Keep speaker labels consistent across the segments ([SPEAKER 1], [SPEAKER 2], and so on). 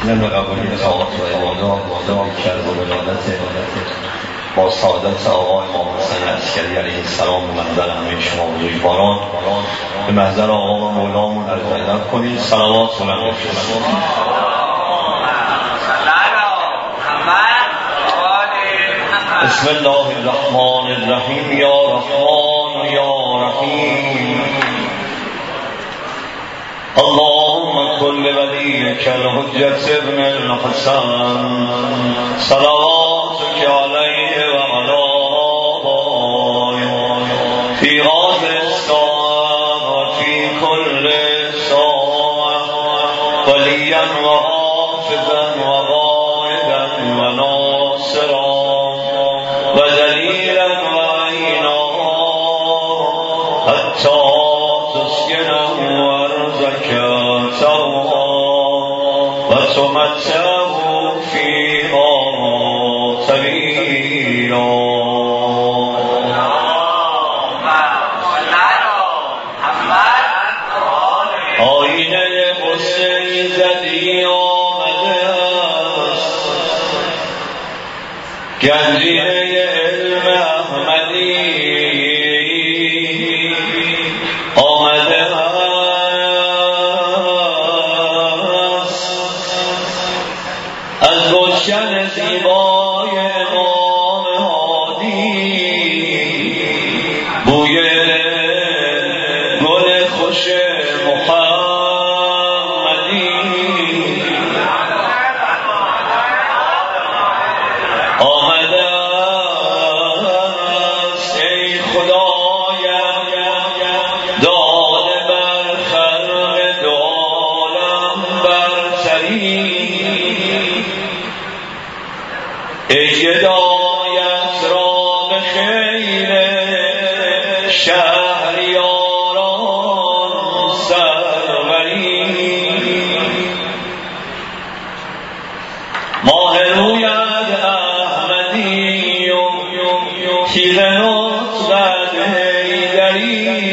[SPEAKER 1] ضمن قبولی ساعات و عبادات کرد و ولادت با سعادت آقای امام حسین عسکری علیه السلام به محضر همه شما بزرگواران به محضر آقا و مولامون عرض ادب کنید. صلوات بلند بفرستید. بسم الله الرحمن الرحیم. یا رحمان یا رحیم. اللهم كل وليك الحجة ابن الحسن صلواتك عليه وعلى آله في هذه الساعة وفي كل ساعة وليا وحافظا وقائدا وناصرا ودليلا وعينا حتى تسكنه وتمتعه فيها طويلا. آینه حسین زدی آمده است، گنجینه علم احمدی آمده از گلشن زیبای امام هادی، بوی گل خوش محمدی آمده است. ای خدایم داده بر خلق دو عالم برتری، ای هدایت را به خیر شهریاران سروری. ماه رویت احمدی و تیغ نطقت حیدری،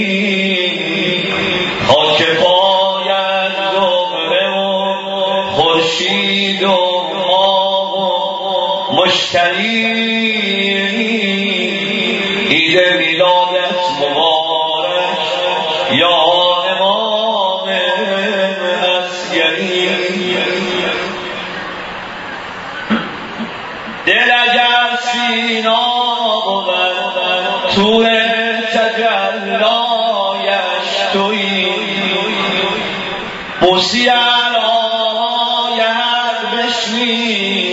[SPEAKER 1] خاک پایت زهره و خورشید و مشتری. عید میلادت مبارک یا امام عسکری. دل اگر سینا بود طور تجلایش تویی، موسی علایت بشنی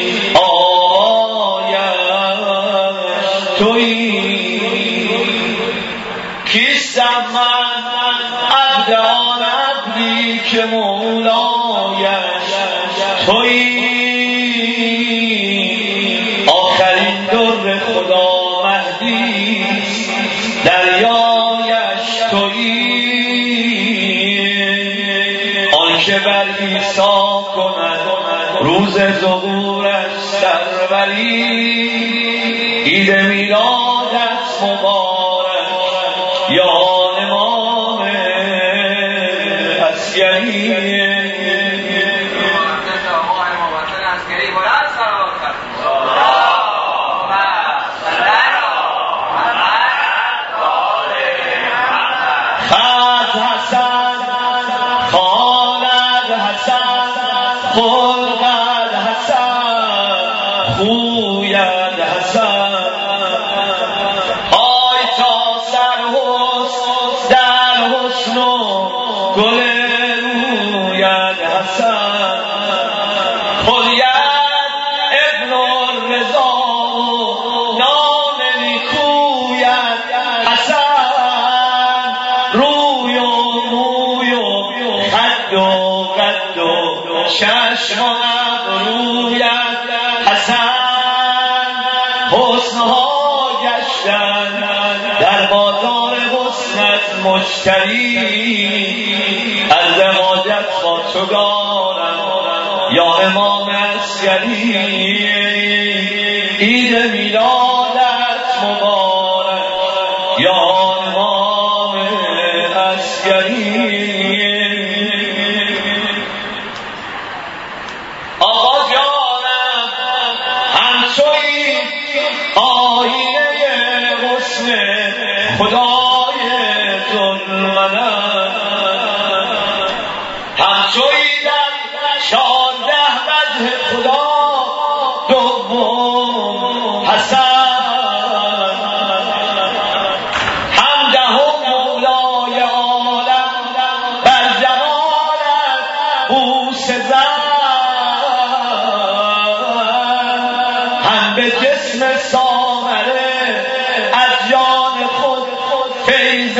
[SPEAKER 1] کیستم من عبد آن عبدی که مولایش تویی. آخرین در خدا مهدی دریایش تویی. آن که بر عیسی کند روز ظهورش سروری. عید میلادت مبارک یا امام عسکری. خط حسن خالد حسن خلقت حسن خویت حسن. آی تا سر حسن در حسن و گل رویت حسن. خلیت ابن الرضا نام نیکویت حسن. روی و موی و خد و قد و چشم و ابرویت حسن. حسنها گشتن در بازار حسنت مشتری. از حاجت با تو دارم یا امام عسکری. عید میلادت مبارک یا امام عسکری. تویی در 14 وجه خدا دوم حسن همدهم مولای عالم بر جمالت بوسه زد هم به جسم سامره از جان خود فیض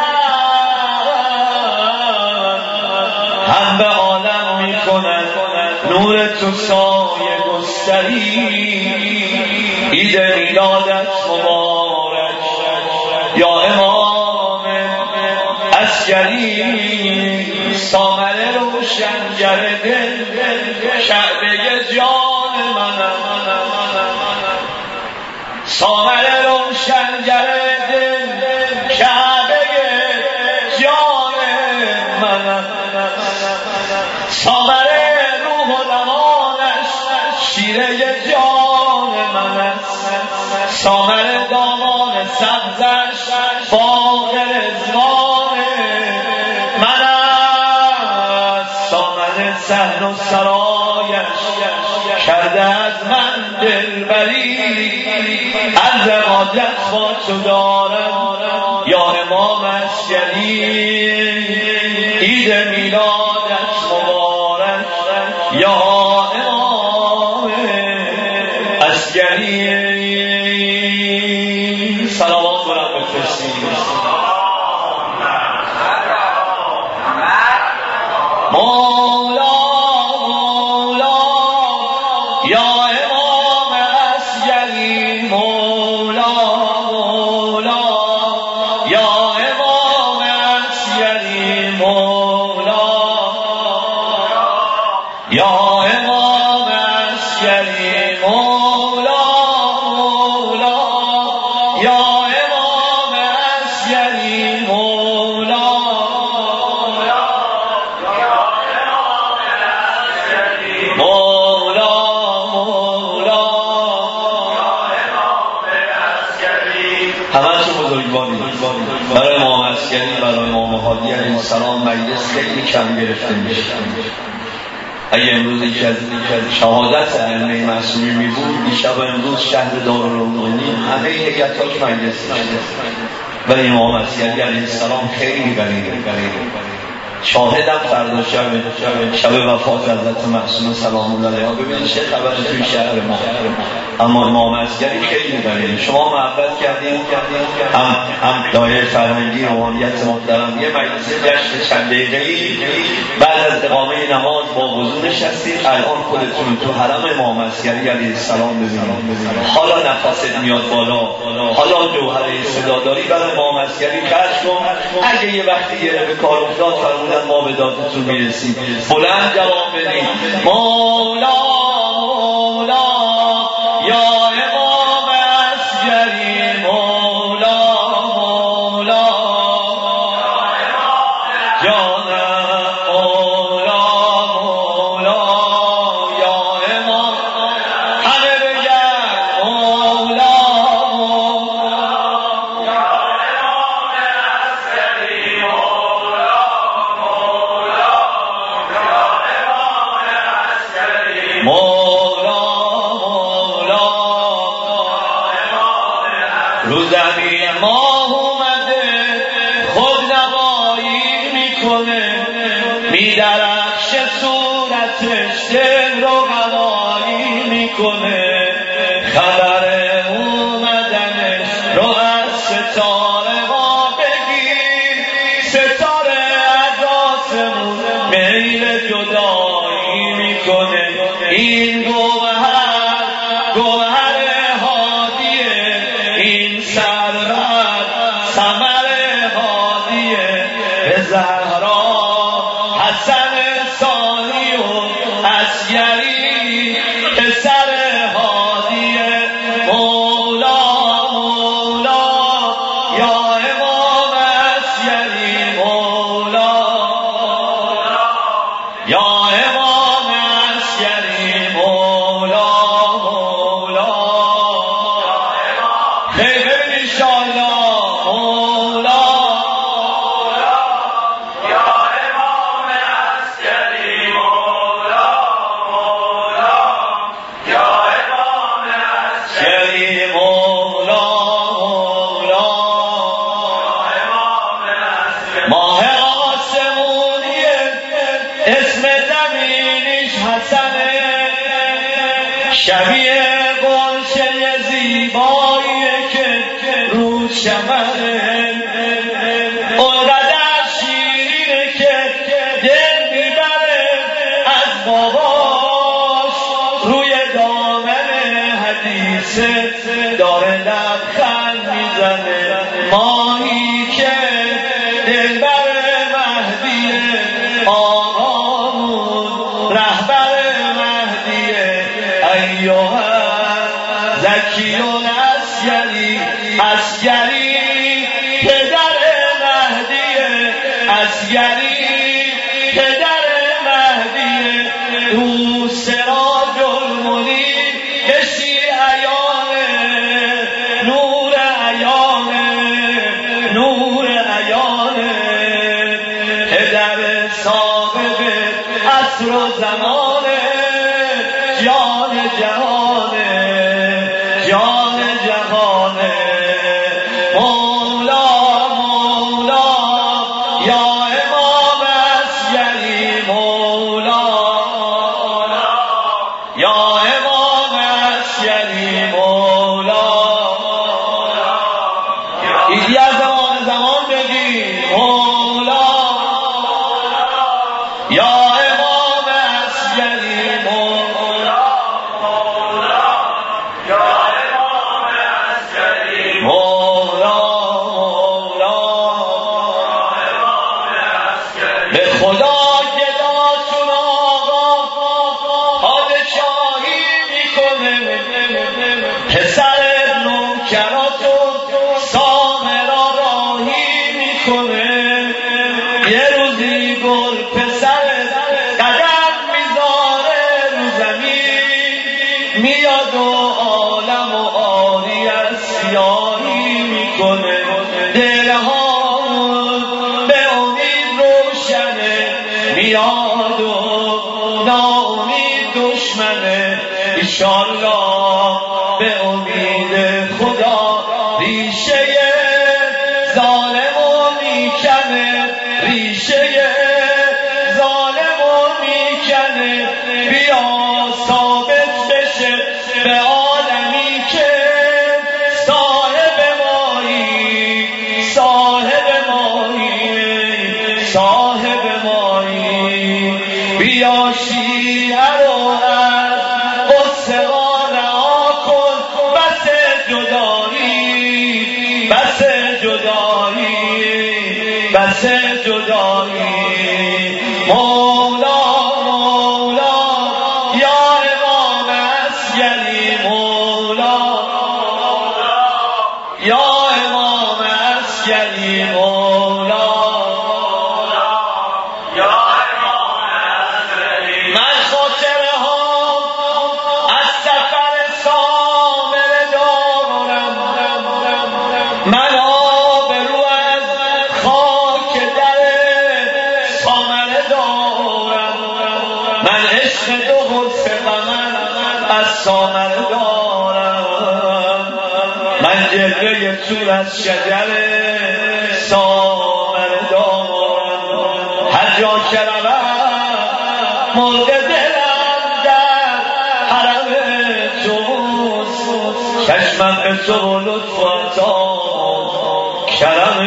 [SPEAKER 1] هم به عالم می کند نور تو سایه گستری عید میلادت مبارک یا امام عسکری سامره روشنگر دل شعبه جان منم سامره روشنگر دل شعبه جان منم سامره روح و روانش شیره جان من است سامره دامان سبزش باغ رضوان من است سامره صحن و سرایش کرده از من دلبری از حاجت با تو دارم یا امام عسکری عید میلادت مبارک یا امام عسکری صلوات برم بفرستید مولا مولا یا امام عسکری مولا مولا یا امام عسکری مولا یا امام عسکری مولا مولا یا امام عسکری مولا مولا مولا همه چون بزرگواری برای امام عسکری برای امام هادی علیه السلام مجلس خیلی کم گرفته میشه اگه امروز یکی از شهادت ائمه معصومین می بود دیشب امروز شهر دارالعلوم همه هیئتاش مجلس برای امام عسکری علیه السلام خیلی غریبه شاهدم فردا شب وفات حضرت معصوم سلام الله علیها ببینید چه خبر توی شهر ما اما امام عسکری خیلی غریبه شما محبت کردیم هم دایره فرهنگی روحانیت محترم یه مجلس جشن چند دقیقه‌ای بعد از اقامه نماز با وضو نشستید الان خودتون تو حرم امام عسکری علیه السلام ببینید حالا نفست میاد بالا حالا جوهره صداداری برای امام عسکری خرج کن اگه یه وقتی یه به کار افتاد فرمودن ما به دادتون میرسیم بلند جواب بدیم مولا مولا یا امام عسکری مولا مولا جانم مولا مولا یا امام همه بگن مولا مولا مولا رو زمین ماه اومده خود نمایی میکنه میدرخشه صورتش دل رو غنایی میکنه خبر اومدنش رو از ستاره ما بگیر ستاره از آسمون میل جدایی میکنه این گوهر هادیه این سرور ثمر هادیه به زهرا حسن ثانی و عسکری پسر هادیه مولا مولا یا امام عسکری مولا یا امام عسکری مولا مولا خیلی ببین انشاءالله مولا یا امام عسکری زمینش حسنه، شبیه قنچه زیباییه که رو چمنه، اونقدر شیرینه که دل میبره از باباش، روی دامن حدیثه داره لبخند میزنه، ماهی که دلبر مهدیه، آقامون رهبر مهدیه، ایوه زکی العسکری، عسکری پدر مهدیه، عسکری پدر مهدیه، او سراج المنیر کشی ایامه، نور ایامه، نور ایامه، پدر صاحب عصر و زمانه، جان جهانه، جان جهانه، مولا مولا یا امام عسکری، مولا یا امام عسکری، مولا ایدی از زمان بگی، مولا یا امام عسکری، مولا یا امام عسکری، مولا به خدا گداتون آقا پادشاهی میکنه، پسر نوکراتون سامرا راهی میکنه، یه روزی گل پسر قدم میذاره رو زمین، میاد و عالم و آری از سیاهی میکنه، دلهامون به امید روشنه، میاد و ناامید دشمنه، ایشالله به امید خدا ریشه ظالمو میکنه، ریشه ظالمو میکنه، بیا ثابت بشه به عالمی که صاحب مایی، صاحب مایی، صاحب مایی، بیا شیعه رو از قصه رها کن، بس جدایی، بس جدایی، بس جدایی، مولا مولا یا امام عسکری، مولا یا امام عسکری، مولا یا امام عسکری. من خاطره ها از سفر سامره دارم، من آبرو از خاک در سامره دارم، من عشق دو حرف غمن از سامره دارم، من جلوه طور از شجر سامره دارم، هر جا که روم مرغ دلم در حرم توست، چشمم به تو و لطف و عطا کرم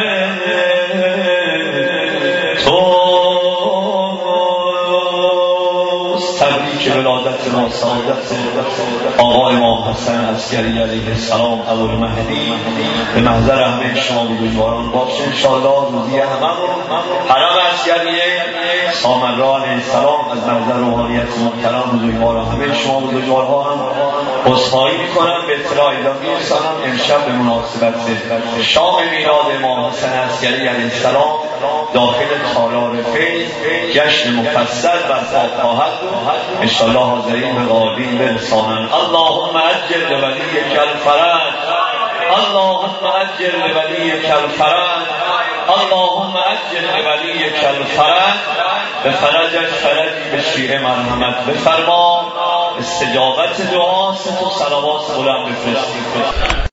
[SPEAKER 1] توست. تبریک ولادت ما سعادت آقا امام حسن عسکری علیه السلام ابوالمهدی به محضر همه شما بزرگواران باشه انشاءالله. روزی هممون حرم عسکریه سامرا علیه السلام از محضر روحانیت محترم بزرگواران همه شما بزرگوارها هم عذرخواهی میکنم، به اطلاع اعلام میرسانم امشب به مناسبت شام میلاد امام حسن عسکری علیه السلام داخل تالار فیض جشن مفصل برپا خواهد بود انشاءالله. حاضرین به قائلین برسانند. اللهم عجل لولیک الفرج، اللهم عجل لولیک الفرج، اللهم عجل لولیک الفرج، به فرجش فرجی به شیعه مرحمت بفرما، استجابت دعا ست و صلوات بلند بفرستید.